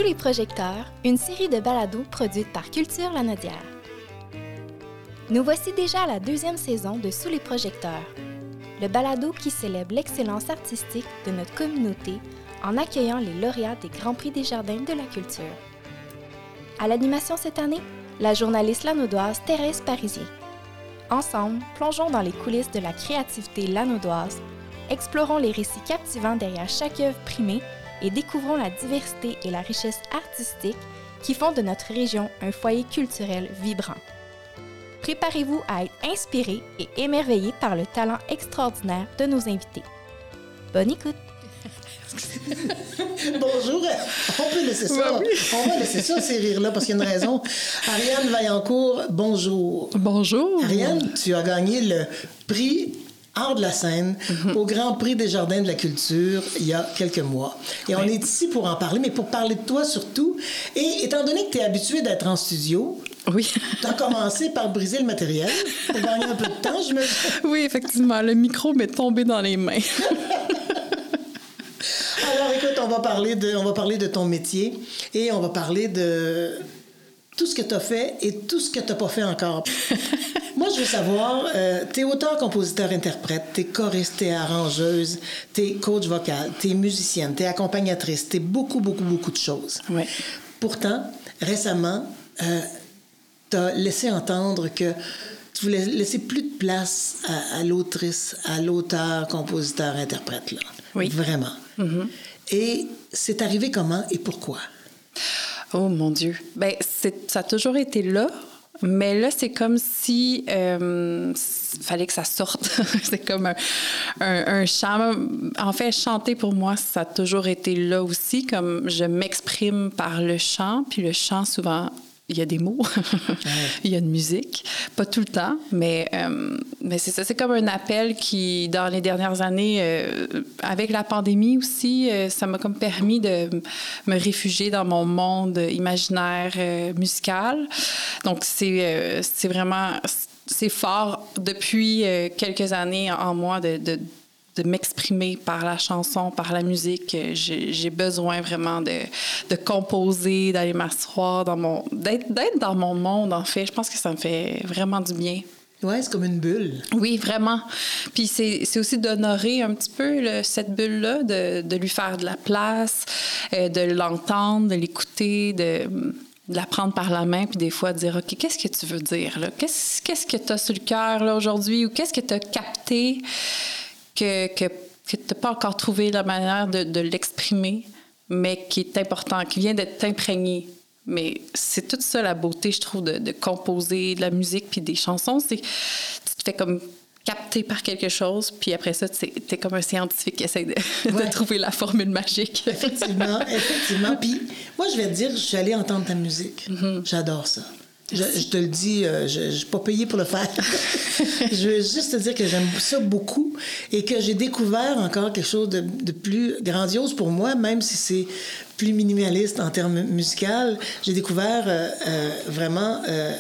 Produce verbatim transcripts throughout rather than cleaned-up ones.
Sous les projecteurs, une série de balados produite par Culture Lanaudière. Nous voici déjà à la deuxième saison de Sous les projecteurs, le balado qui célèbre l'excellence artistique de notre communauté en accueillant les lauréats des Grands Prix des Jardins de la Culture. À l'animation cette année, la journaliste lanaudoise Thérèse Parisien. Ensemble, plongeons dans les coulisses de la créativité lanaudoise, explorons les récits captivants derrière chaque œuvre primée et découvrons la diversité et la richesse artistique qui font de notre région un foyer culturel vibrant. Préparez-vous à être inspirés et émerveillés par le talent extraordinaire de nos invités. Bonne écoute! Bonjour, on peut laisser ça. Ouais, oui. On va laisser ça, ces rires-là, parce qu'il y a une raison. Ariane Vaillancourt, bonjour. Bonjour. Ariane, tu as gagné le prix Art de la scène mm-hmm. au Grand Prix des Jardins de la Culture il y a quelques mois. Et oui. on est ici pour en parler, mais pour parler de toi surtout. Et étant donné que tu es habitué d'être en studio, oui. tu as commencé par briser le matériel pour gagner un peu de temps, je me Oui, effectivement. Le micro m'est tombé dans les mains. Alors, écoute, on va parler de, on va parler de ton métier et on va parler de tout ce que tu as fait et tout ce que tu n'as pas fait encore. Moi, je veux savoir, euh, tu es auteur, compositeur, interprète, tu es choriste, tu es arrangeuse, tu es coach vocal, tu es musicienne, tu es accompagnatrice, tu es beaucoup, beaucoup, beaucoup de choses. Oui. Pourtant, récemment, euh, tu as laissé entendre que tu voulais laisser plus de place à, à l'autrice, à l'auteur, compositeur, interprète. Là. Oui. Vraiment. Mm-hmm. Et c'est arrivé comment et pourquoi? Oh mon Dieu! Bien, c'est, ça a toujours été là, mais là, c'est comme si euh, fallait que ça sorte. C'est comme un, un, un chant. En fait, chanter pour moi, ça a toujours été là aussi, comme je m'exprime par le chant, puis le chant, souvent, il y a des mots, ouais. Il y a une musique, pas tout le temps, mais, euh, mais c'est ça, c'est comme un appel qui, dans les dernières années, euh, avec la pandémie aussi, euh, ça m'a comme permis de me réfugier dans mon monde imaginaire euh, musical. Donc, c'est, euh, c'est vraiment, c'est fort depuis euh, quelques années en moi de, de de m'exprimer par la chanson, par la musique. J'ai, j'ai besoin vraiment de, de composer, d'aller m'asseoir, dans mon, d'être, d'être dans mon monde, en fait. Je pense que ça me fait vraiment du bien. Oui, c'est comme une bulle. Oui, vraiment. Puis c'est, c'est aussi d'honorer un petit peu le, cette bulle-là, de, de lui faire de la place, euh, de l'entendre, de l'écouter, de... de la prendre par la main, puis des fois de dire, OK, qu'est-ce que tu veux dire, là? Qu'est-ce, qu'est-ce que tu as sur le cœur, là, aujourd'hui? Ou qu'est-ce que tu as capté que, que, que tu n'as pas encore trouvé la manière de, de l'exprimer, mais qui est important, qui vient d'être imprégné. Mais c'est toute ça, la beauté, je trouve, de, de composer de la musique puis des chansons. C'est tu te fais comme capter par quelque chose, puis après ça, tu es comme un scientifique qui essaie de, ouais. de trouver la formule magique. Effectivement, effectivement. Puis moi, je vais te dire, je suis allée entendre ta musique. Mm-hmm. J'adore ça. Je, je te le dis, euh, je ne suis pas payée pour le faire. Je veux juste te dire que j'aime ça beaucoup et que j'ai découvert encore quelque chose de, de plus grandiose pour moi, même si c'est plus minimaliste en termes musicaux. J'ai découvert euh, euh, vraiment euh,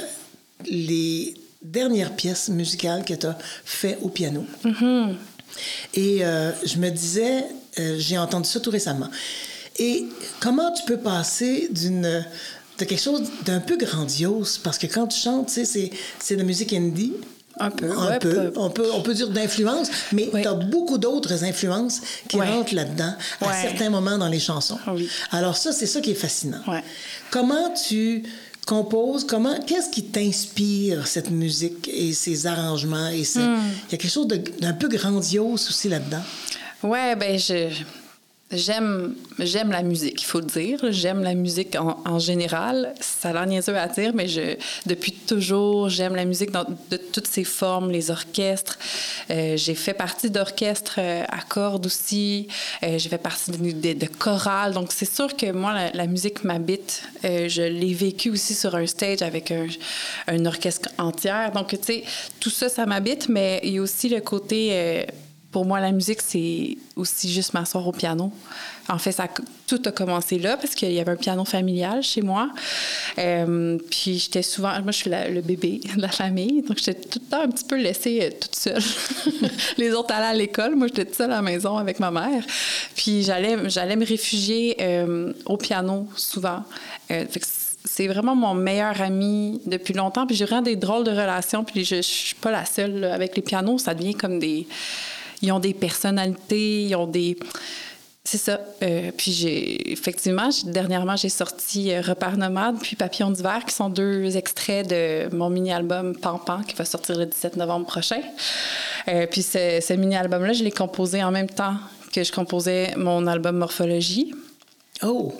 les dernières pièces musicales que tu as faites au piano. Mm-hmm. Et euh, je me disais, euh, j'ai entendu ça tout récemment. Et comment tu peux passer d'une... de quelque chose d'un peu grandiose, parce que quand tu chantes, tu sais, c'est, c'est de la musique indie. Un peu. Un ouais, peu. peu. On peut, on peut dire d'influence, mais ouais. tu as beaucoup d'autres influences qui ouais. rentrent là-dedans à ouais. certains moments dans les chansons. Oui. Alors ça, c'est ça qui est fascinant. Ouais. Comment tu composes, comment, qu'est-ce qui t'inspire, cette musique et ces arrangements? Et ces... mm. Il y a quelque chose de, d'un peu grandiose aussi là-dedans. Oui, bien, je... J'aime, j'aime la musique, il faut le dire. J'aime la musique en, en général. Ça a l'air niaiseux à dire, mais je, depuis toujours, j'aime la musique dans de toutes ses formes, les orchestres. Euh, j'ai fait partie d'orchestres euh, à cordes aussi. Euh, j'ai fait partie de, de, de chorales. Donc, c'est sûr que moi, la, la musique m'habite. Euh, je l'ai vécu aussi sur un stage avec un, un orchestre entier. Donc, tu sais, tout ça, ça m'habite, mais il y a aussi le côté... Euh, pour moi, la musique, c'est aussi juste m'asseoir au piano. En fait, ça, tout a commencé là parce qu'il y avait un piano familial chez moi. Euh, puis j'étais souvent... Moi, je suis la, le bébé de la famille, donc j'étais tout le temps un petit peu laissée euh, toute seule. Les autres allaient à l'école. Moi, j'étais toute seule à la maison avec ma mère. Puis j'allais, j'allais me réfugier euh, au piano souvent. Euh, fait que c'est vraiment mon meilleur ami depuis longtemps. Puis j'ai vraiment des drôles de relations. Puis je ne suis pas la seule là, avec les pianos. Ça devient comme des... Ils ont des personnalités, ils ont des... C'est ça. Euh, puis j'ai... Effectivement, j'ai, dernièrement, j'ai sorti euh, Repères nomades puis Papillons d'hiver, qui sont deux extraits de mon mini-album Pan-Pan, qui va sortir le dix-sept novembre prochain. Euh, puis ce, ce mini-album-là, je l'ai composé en même temps que je composais mon album Morphologie. Oh!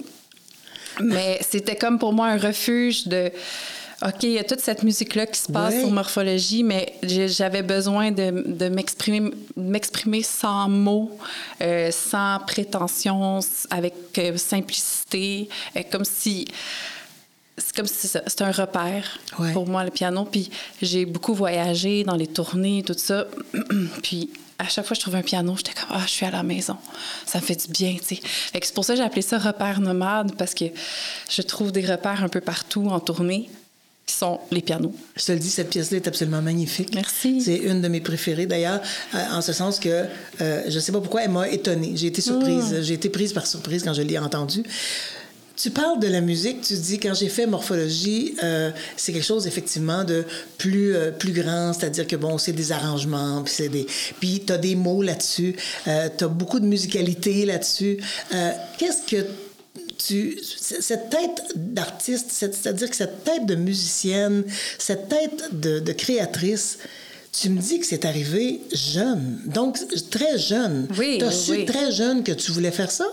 Mais c'était comme pour moi un refuge de... OK, il y a toute cette musique-là qui se passe ouais. sur Morphologie, mais j'avais besoin de, de m'exprimer, m'exprimer sans mots, euh, sans prétention, avec euh, simplicité, euh, comme si... C'est comme si c'est ça, c'est un repère ouais. pour moi, le piano. Puis j'ai beaucoup voyagé dans les tournées, tout ça. Puis à chaque fois que je trouvais un piano, j'étais comme « Ah, je suis à la maison. Ça me fait du bien, tu sais. » Fait que c'est pour ça que j'ai appelé ça « Repères nomades » parce que je trouve des repères un peu partout en tournée qui sont les pianos. Je te le dis, cette pièce-là est absolument magnifique. Merci. C'est une de mes préférées, d'ailleurs, euh, en ce sens que euh, je ne sais pas pourquoi elle m'a étonnée. J'ai été surprise. Mmh. J'ai été prise par surprise quand je l'ai entendue. Tu parles de la musique, tu dis, quand j'ai fait Morphologie, euh, c'est quelque chose, effectivement, de plus, euh, plus grand, c'est-à-dire que, bon, c'est des arrangements, puis c'est des... Puis t'as des mots là-dessus, euh, t'as beaucoup de musicalité là-dessus. Euh, qu'est-ce que tu... Cette tête d'artiste, c'est-à-dire que cette tête de musicienne, cette tête de, de créatrice... Tu me dis que c'est arrivé jeune, donc très jeune. Oui, T'as oui, su oui. très jeune que tu voulais faire ça?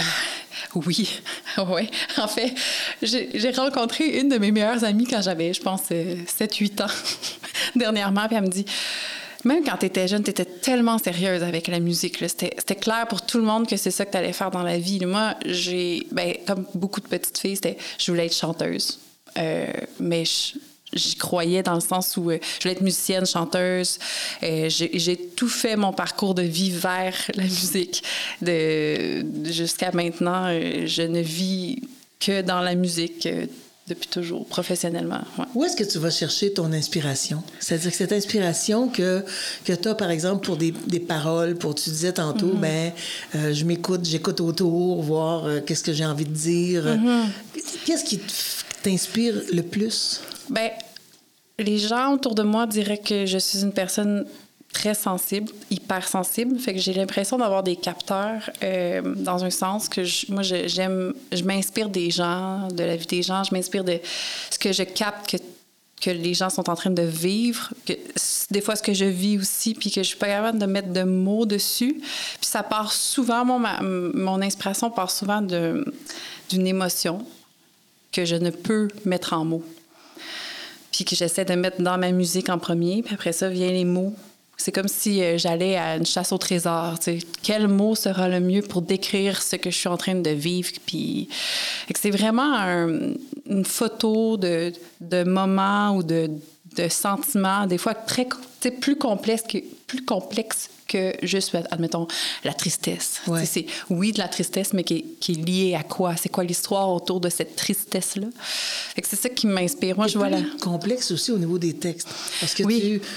Oui, oui. En fait, j'ai, j'ai rencontré une de mes meilleures amies quand j'avais, je pense, sept huit ans, dernièrement, puis elle me dit... Même quand tu étais jeune, tu étais tellement sérieuse avec la musique. Là. C'était, c'était clair pour tout le monde que c'est ça que tu allais faire dans la vie. Moi, j'ai, ben, comme beaucoup de petites filles, c'était, je voulais être chanteuse. Euh, mais je, j'y croyais dans le sens où euh, je voulais être musicienne, chanteuse. Euh, j'ai, j'ai tout fait mon parcours de vie vers la musique. De, jusqu'à maintenant, euh, je ne vis que dans la musique. Euh, depuis toujours, professionnellement. Ouais. Où est-ce que tu vas chercher ton inspiration? C'est-à-dire que cette inspiration que, que tu as, par exemple, pour des, des paroles, pour, tu disais tantôt, mm-hmm. ben, euh, je m'écoute, j'écoute autour, voir euh, qu'est-ce que j'ai envie de dire. Mm-hmm. Qu'est-ce qui t'inspire le plus? Ben, les gens autour de moi diraient que je suis une personne très sensible, hypersensible. Fait que j'ai l'impression d'avoir des capteurs euh, dans un sens que je, moi, je, j'aime... Je m'inspire des gens, de la vie des gens. Je m'inspire de ce que je capte que, que les gens sont en train de vivre. Que, des fois, ce que je vis aussi, puis que je suis pas capable de mettre de mots dessus. Puis ça part souvent... Mon, ma, mon inspiration part souvent de, d'une émotion que je ne peux mettre en mots. Puis que j'essaie de mettre dans ma musique en premier. Puis après ça, viennent les mots. C'est comme si euh, j'allais à une chasse au trésor. T'sais. Quel mot sera le mieux pour décrire ce que je suis en train de vivre? Puis, c'est vraiment un, une photo de, de moments ou de, de sentiments, des fois très, plus complexes que, plus complexes que juste, admettons, la tristesse. Ouais. C'est, oui, de la tristesse, mais qui est, qui est liée à quoi? C'est quoi l'histoire autour de cette tristesse-là? Fait que c'est ça qui m'inspire. Moi, c'est je vois la... complexe aussi au niveau des textes. Parce que oui. tu...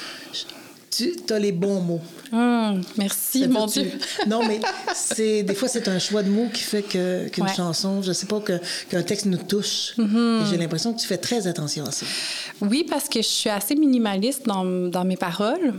Tu as les bons mots. Mmh, merci, mon Dieu. Tu... Non, mais c'est, des fois, c'est un choix de mots qui fait que, qu'une ouais. chanson, je ne sais pas, que, qu'un texte nous touche. Mmh. Et j'ai l'impression que tu fais très attention à ça. Oui, parce que je suis assez minimaliste dans, dans mes paroles.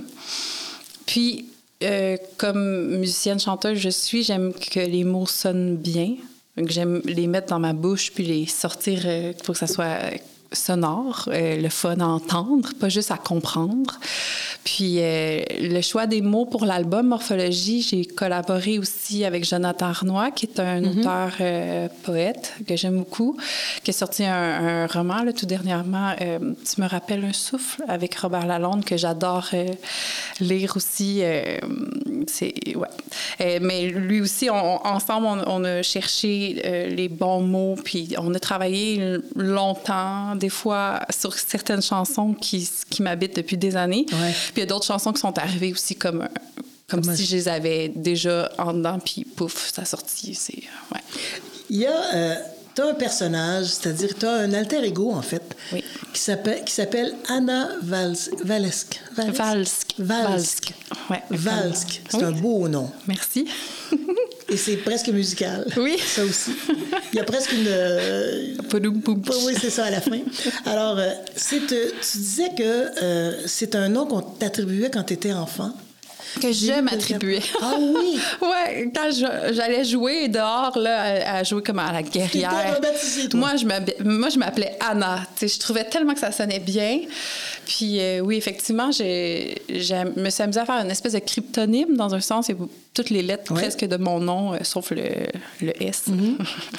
Puis, euh, comme musicienne, chanteuse, je suis, j'aime que les mots sonnent bien. Donc, j'aime les mettre dans ma bouche puis les sortir euh, pour que ça soit sonore, euh, le fun à entendre, pas juste à comprendre. Puis euh, le choix des mots pour l'album Morphologie, j'ai collaboré aussi avec Jonathan Arnois, qui est un mm-hmm. auteur euh, poète que j'aime beaucoup, qui a sorti un, un roman là, tout dernièrement, euh, Tu me rappelles un souffle, avec Robert Lalonde, que j'adore euh, lire aussi. Euh, c'est, ouais. euh, mais lui aussi, on, ensemble, on, on a cherché euh, les bons mots, puis on a travaillé longtemps, des fois, sur certaines chansons qui, qui m'habitent depuis des années. Ouais. Puis il y a d'autres chansons qui sont arrivées aussi comme, comme Comment si je... je les avais déjà en dedans, puis pouf, ça sortit. C'est, ouais. Il y a... Euh... Tu as un personnage, c'est-à-dire tu as un alter ego, en fait, oui. qui s'appelle, qui s'appelle Anna Vals, Valesque. Valesque. Valesque. Valesque. Ouais, Valesque. C'est oui. un beau nom. Merci. Et c'est presque musical. Oui. Ça aussi. Il y a presque une... Euh... Oui, c'est ça, à la fin. Alors, euh, c'est, euh, tu disais que euh, c'est un nom qu'on t'attribuait quand tu étais enfant. Que je m'attribuais. Ah oui? Ouais, quand je, j'allais jouer dehors, là, à, à jouer comme à la guerrière. Tu étais rebaptisée, toi? Moi, je, moi, je m'appelais Anna. Tu sais, je trouvais tellement que ça sonnait bien. Puis euh, oui, effectivement, j'ai, j'ai, me suis amusée à faire une espèce de cryptonyme, dans un sens, et toutes les lettres ouais. presque de mon nom, euh, sauf le, le S. Mm-hmm.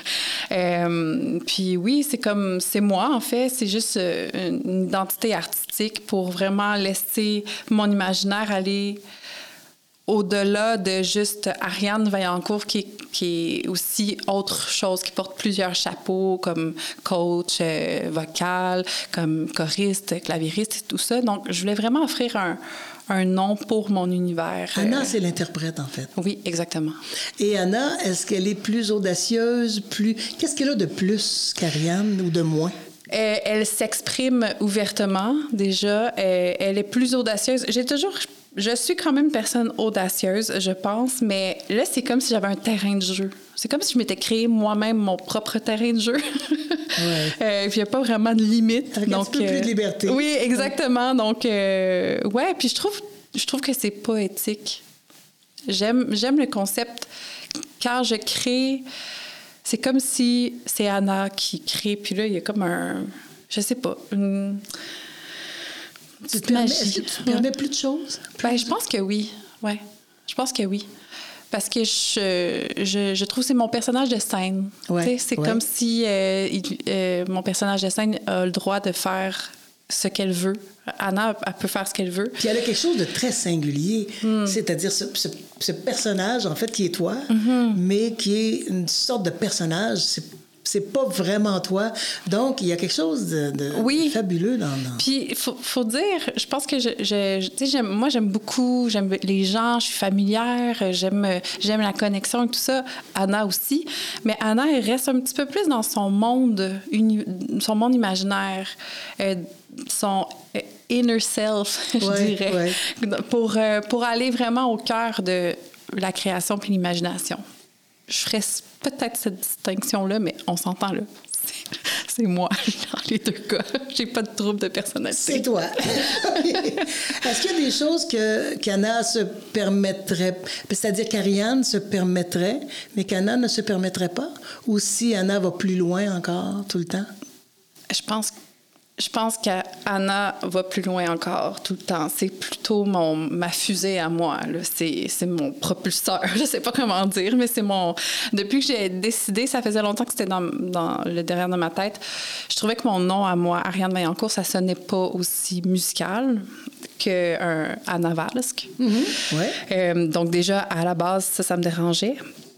euh, puis oui, c'est comme, c'est moi, en fait. C'est juste euh, une identité artistique pour vraiment laisser mon imaginaire aller au-delà de juste Ariane Vaillancourt, qui, qui est aussi autre chose, qui porte plusieurs chapeaux, comme coach euh, vocal, comme choriste, clavieriste, et tout ça. Donc, je voulais vraiment offrir un, un nom pour mon univers. Anna, euh... c'est l'interprète, en fait. Oui, exactement. Et Anna, est-ce qu'elle est plus audacieuse, plus... Qu'est-ce qu'elle a de plus qu'Ariane ou de moins? Euh, elle s'exprime ouvertement, déjà. Euh, elle est plus audacieuse. J'ai toujours... Je suis quand même une personne audacieuse, je pense, mais là, c'est comme si j'avais un terrain de jeu. C'est comme si je m'étais créé moi-même mon propre terrain de jeu. Ouais. euh, puis il n'y a pas vraiment de limite. Avec donc, un petit peu euh, plus de liberté. Oui, exactement. Ouais. Donc, euh, ouais, puis je trouve, je trouve que c'est poétique. J'aime, j'aime le concept. Quand je crée, c'est comme si c'est Anna qui crée, puis là, il y a comme un... Je sais pas, une... Tu te permets, est-ce que tu te permets plus de choses? Plus Ben, de... je pense que oui. Ouais. Je pense que oui. Parce que je, je, je trouve que c'est mon personnage de scène. Ouais, c'est ouais. comme si euh, il, euh, mon personnage de scène a le droit de faire ce qu'elle veut. Anna, elle peut faire ce qu'elle veut. Puis elle a quelque chose de très singulier. Mm. C'est-à-dire ce, ce, ce personnage, en fait, qui est toi, mm-hmm. mais qui est une sorte de personnage. C'est c'est pas vraiment toi. Donc, il y a quelque chose de, de, oui. de fabuleux dans... dans... Puis, il faut, faut dire, je pense que je, je, tu sais, j'aime, moi, j'aime beaucoup, j'aime les gens, je suis familière, j'aime, j'aime la connexion et tout ça. Anna aussi. Mais Anna, elle reste un petit peu plus dans son monde, uni, son monde imaginaire, euh, son inner self, je ouais, dirais, ouais. pour, euh, pour aller vraiment au cœur de la création puis l'imagination. Je ferais peut-être cette distinction-là, mais on s'entend là. C'est, c'est moi dans les deux cas. J'ai pas de trouble de personnalité. C'est toi. Est-ce qu'il y a des choses que qu'Anna se permettrait, c'est-à-dire qu'Ariane se permettrait, mais qu'Anna ne se permettrait pas? Ou si Anna va plus loin encore tout le temps? Je pense que Je pense qu'Anna va plus loin encore tout le temps. C'est plutôt mon, ma fusée à moi. Là. C'est, c'est mon propulseur. Je sais pas comment dire, mais c'est mon... Depuis que j'ai décidé, ça faisait longtemps que c'était dans, dans le derrière de ma tête, je trouvais que mon nom à moi, Ariane Vaillancourt, ça sonnait pas aussi musical qu'un Anna Valesque. Mm-hmm. Ouais. Euh, donc déjà, à la base, ça, ça me dérangeait.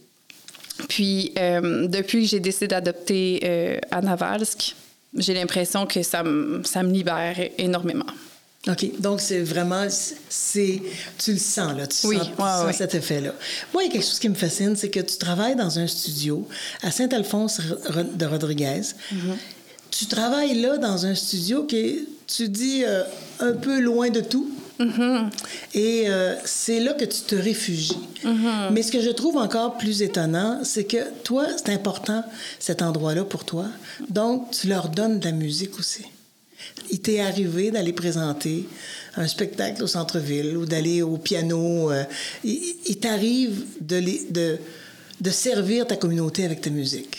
Puis, euh, depuis que j'ai décidé d'adopter euh, Anna Valesque, j'ai l'impression que ça me, ça me libère énormément. OK. Donc, c'est vraiment... c'est tu le sens, là. Tu oui, sens, ouais, tu sens ouais. cet effet-là. Moi, il y a quelque chose qui me fascine, c'est que tu travailles dans un studio à Saint-Alphonse de Rodriguez. Mm-hmm. Tu travailles là dans un studio qui est, tu dis, euh, un peu loin de tout. Mm-hmm. Et euh, c'est là que tu te réfugies. Mm-hmm. Mais ce que je trouve encore plus étonnant, c'est que toi, c'est important, cet endroit-là pour toi. Donc, tu leur donnes de la musique aussi. Il t'est arrivé d'aller présenter un spectacle au centre-ville ou d'aller au piano. Euh, il, il t'arrive de, les, de, de servir ta communauté avec ta musique.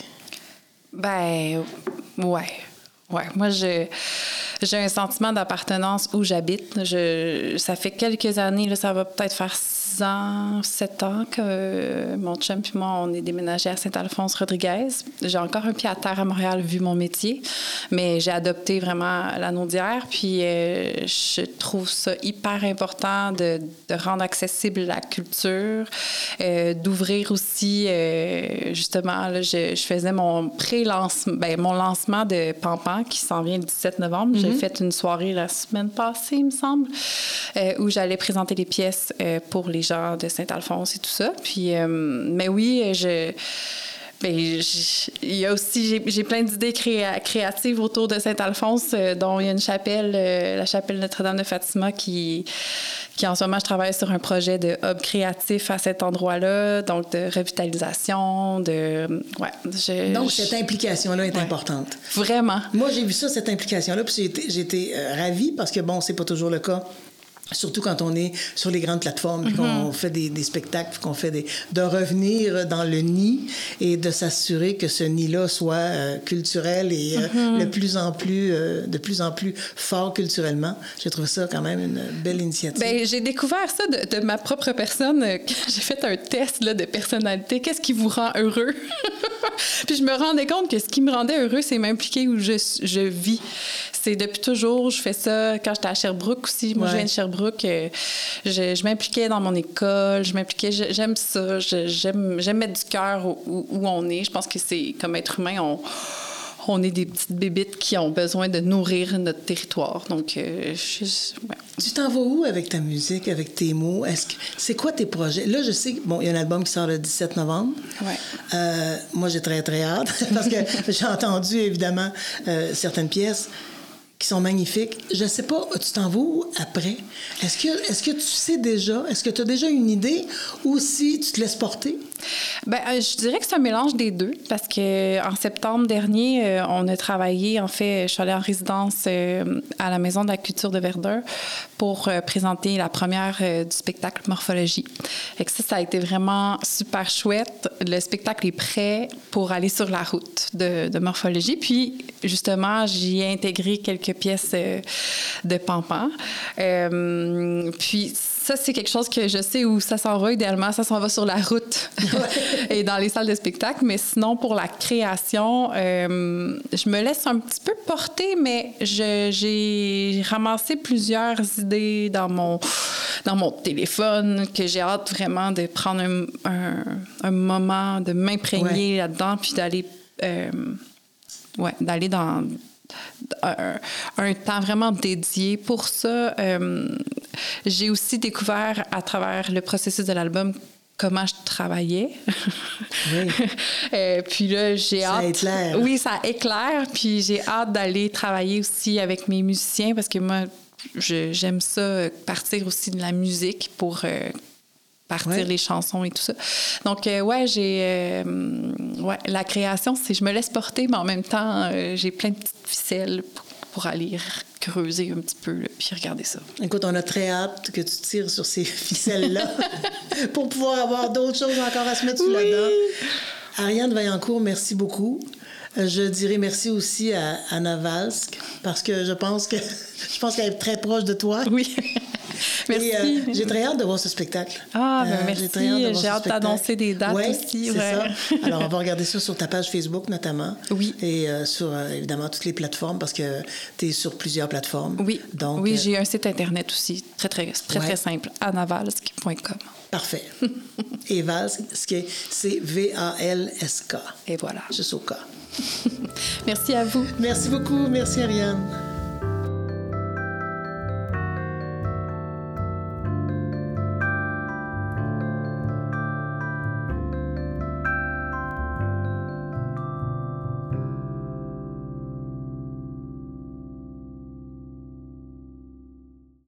Ben, ouais. Ouais. Moi, je... J'ai un sentiment d'appartenance où j'habite. Je, ça fait quelques années, là, ça va peut-être faire six ans, sept ans que euh, mon chum et moi, on est déménagés à Saint-Alphonse-Rodriguez. J'ai encore un pied à terre à Montréal vu mon métier, mais j'ai adopté vraiment la Naudière. Puis euh, je trouve ça hyper important de, de rendre accessible la culture, euh, d'ouvrir aussi, euh, justement, là, je, je faisais mon pré-lancement, ben, mon lancement de Pampan qui s'en vient le dix-sept novembre. Mm-hmm. J'ai fait une soirée la semaine passée, il me semble, euh, où j'allais présenter les pièces euh, pour les les gens de Saint-Alphonse et tout ça. Puis, euh, mais oui, je... Ben, il y a aussi, j'ai, j'ai plein d'idées créa- créatives autour de Saint-Alphonse, euh, dont il y a une chapelle, euh, la chapelle Notre-Dame de Fatima, qui, qui en ce moment, je travaille sur un projet de hub créatif à cet endroit-là, donc de revitalisation, de... Ouais, je, donc, je, cette implication-là est ouais, importante. Vraiment. Moi, j'ai vu ça, cette implication-là, puis j'ai été, j'ai été euh, ravie parce que, bon, c'est pas toujours le cas. Surtout quand on est sur les grandes plateformes, puis mm-hmm. qu'on fait des, des spectacles, puis qu'on fait des... de revenir dans le nid et de s'assurer que ce nid-là soit euh, culturel et euh, mm-hmm. le plus en plus, euh, de plus en plus fort culturellement. J'ai trouvé ça quand même une belle initiative. Bien, j'ai découvert ça de, de ma propre personne. J'ai fait un test là, de personnalité. Qu'est-ce qui vous rend heureux? Puis je me rendais compte que ce qui me rendait heureux, c'est m'impliquer où je, je vis. C'est depuis toujours, je fais ça quand j'étais à Sherbrooke aussi. Moi, ouais. je viens de Sherbrooke. Euh, je, je m'impliquais dans mon école, je m'impliquais, je, j'aime ça, je, j'aime, j'aime mettre du cœur où, où on est. Je pense que c'est, comme être humain, on, on est des petites bébites qui ont besoin de nourrir notre territoire. Donc, euh, je, ouais. Tu t'en vas où avec ta musique, avec tes mots? Est-ce que, c'est quoi tes projets? Là, je sais, bon, il y a un album qui sort le dix-sept novembre. Ouais. Euh, moi, j'ai très, très hâte parce que j'ai entendu, évidemment, euh, certaines pièces qui sont magnifiques. Je ne sais pas, tu t'en vas où après? Est-ce que, est-ce que tu sais déjà, est-ce que tu as déjà une idée ou si tu te laisses porter? Bien, euh, je dirais que c'est un mélange des deux parce qu'en septembre dernier, euh, on a travaillé, en fait, je suis allée en résidence euh, à la Maison de la culture de Verdun pour euh, présenter la première euh, du spectacle Morphologie. Et que ça, ça a été vraiment super chouette. Le spectacle est prêt pour aller sur la route de, de Morphologie. Puis, justement, j'y ai intégré quelques pièces euh, de Pampan. Euh, puis, ça, c'est quelque chose que je sais où ça s'en va. Idéalement, ça s'en va sur la route et dans les salles de spectacle. Mais sinon, pour la création, euh, je me laisse un petit peu porter, mais je, j'ai ramassé plusieurs idées dans mon, dans mon téléphone que j'ai hâte vraiment de prendre un, un, un moment, de m'imprégner ouais. là-dedans, puis d'aller, euh, ouais, d'aller dans... Un, un temps vraiment dédié pour ça. Euh, j'ai aussi découvert à travers le processus de l'album comment je travaillais. Oui. euh, puis là, j'ai ça hâte... Ça éclaire. Oui, ça éclaire. Puis j'ai hâte d'aller travailler aussi avec mes musiciens parce que moi, je, j'aime ça, partir aussi de la musique pour... Euh, partir ouais. les chansons et tout ça. Donc, euh, ouais, j'ai... Euh, ouais, la création, c'est je me laisse porter, mais en même temps, euh, j'ai plein de petites ficelles pour, pour aller creuser un petit peu, là, puis regarder ça. Écoute, on a très hâte que tu tires sur ces ficelles-là pour pouvoir avoir d'autres choses encore à se mettre sous oui. la dent. Ariane Vaillancourt, merci beaucoup. Je dirais merci aussi à Anna Valsk, parce que je pense que je pense qu'elle est très proche de toi. Oui. Merci. Et, euh, j'ai très hâte de voir ce spectacle. Ah, ben euh, merci. J'ai, très hâte, de voir j'ai hâte d'annoncer des dates ouais, aussi. C'est ouais, ça. Alors, on va regarder ça sur ta page Facebook, notamment. Oui. Et euh, sur, euh, évidemment, toutes les plateformes, parce que tu es sur plusieurs plateformes. Oui. Donc, oui, euh, j'ai un site Internet aussi, très, très, très, ouais. très simple, anna valsk point com. Parfait. Et Valsk, c'est V A L S K. Et voilà. Juste au cas. Merci à vous. Merci beaucoup. Merci, Ariane.